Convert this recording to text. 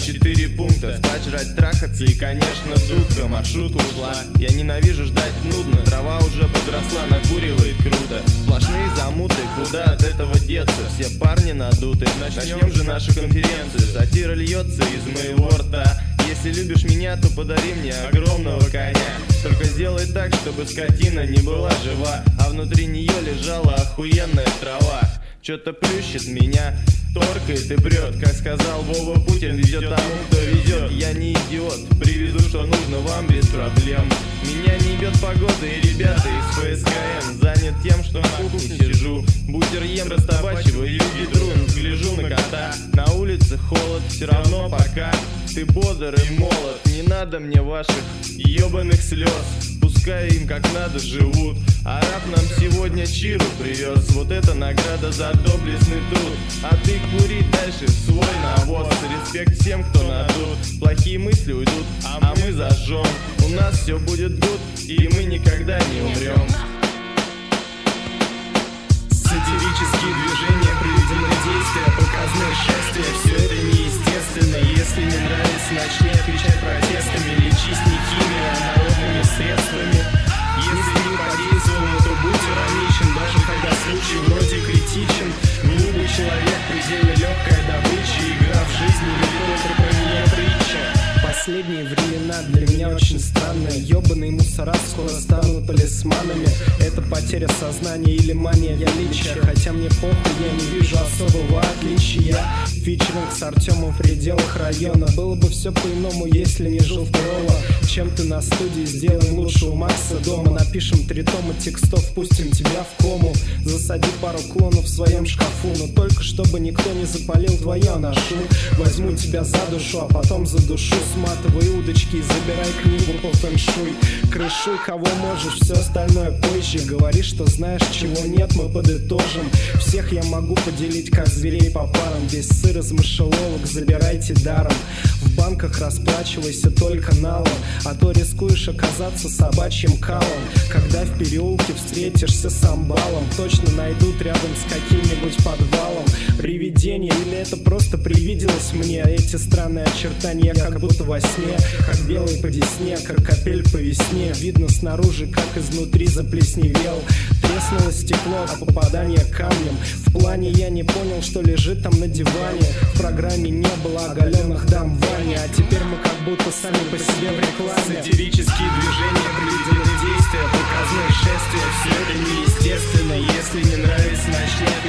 4 пункта: спать, жрать, трахаться и, конечно, дудка. Маршрутка ушла, я ненавижу ждать, нудно. Трава уже подросла, накуривает круто. Сплошные замуты, куда от этого деться? Все парни надуты, начнем же нашу конференцию. Сатира льется из моего рта. Если любишь меня, то подари мне огромного коня. Только сделай так, чтобы скотина не была жива, а внутри нее лежала охуенная трава. Чё-то плющит меня, торкает и прет. Как сказал Вова Путин, везет тому, кто везет. Я не идиот, привезу, что нужно вам без проблем. Меня не бьет погода, и ребята из ФСКН занят тем, что на кухне сижу. Бутер ем, растабачиваю и ведру, гляжу на кота. На улице холод, все равно пока ты бодр и молод. Не надо мне ваших ебаных слез, пускай им как надо живут. А раб нам сегодня чиру привез, вот это награда за доблестный труд. А ты кури дальше свой навоз. Респект всем, кто надут, плохие мысли уйдут, а мы зажжем. У нас все будет гуд, и мы никогда не умрем. Сатирические движения, проведены действия, показные шествия. Все это неестественно. Если не нравится, начни отвечать протестами. Лечись не химией, а народными средствами. Если не подействовало, то будь ироничен, даже когда случай вроде критичен. Глупый человек, предельно легкая добыча. Игра в жизни не только про меня притча. Последние времена для меня очень странные. Ёбаные мусора скоро станут талисманами. Это потеря сознания или мания величия. Хотя мне похуй, я не вижу особого отличия. Фичеринг с Артемом в пределах района. Было бы все по-иному, если не жил в Перово. Чем ты на студии, сделаем лучше у Макса дома. Напишем 3 тома текстов, пустим тебя в кому. Засади пару клонов в своем шкафу, но только чтобы никто не запалил твое ношу. Возьму тебя за душу, а потом за душу. Сматывай удочки и забирай книгу по фэншуй. Крышуй кого можешь, все остальное позже. Говори, что знаешь, чего нет, мы подытожим. Всех я могу поделить, как зверей по парам. Весь сыр из мышеловок забирайте даром. В банках расплачивайся только налом, а то рискуешь оказаться собачьим калом. Когда в переулке встретишься с амбалом, точно найдут рядом с каким-нибудь подвалом. Привидение или это просто привиделось мне? Эти странные очертания как будто во сне, как белый по десне, как капель по весне. Видно снаружи, как изнутри заплесневел. Треснуло стекло от попадания камнем. В плане я не понял, что лежит там на диване. В программе не было оголенных дам Ваня, а теперь мы как будто сами по себе в рекламе. Сатирические движения, приведены действия, показные шествия. Все это неестественно. Если не нравится, начни